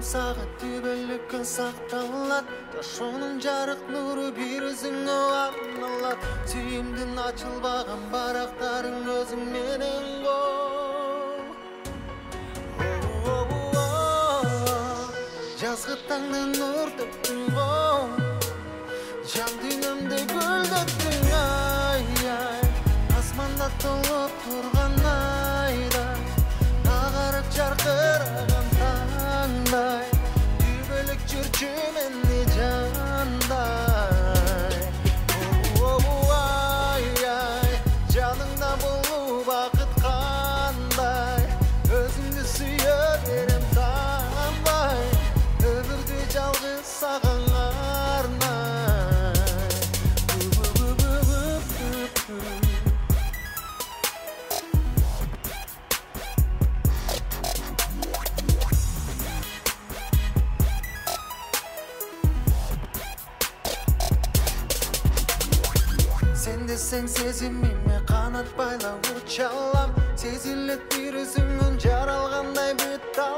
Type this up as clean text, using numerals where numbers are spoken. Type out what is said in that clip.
сағат түбілікке сақталат Жашоның жарық нұры бір өзіңе арналат Сүйімдің açılбаған барақтарың өзің менен ғой Жазғы таңда нұр төктің ғой Жан дүниемде гүлдеттің ай Асманда толып тұрған айдай Ағарып жарқыраған таңдай Түбілік жүрші менде жандай Ай жаныңда болу бақыт қандай Өзіңді сүйе берем танбай Өмірде жалғыз саған арнай Sen desең сезіміме қанат байлап ұша алам Сезілет бір өзіңнен жаралғандай бет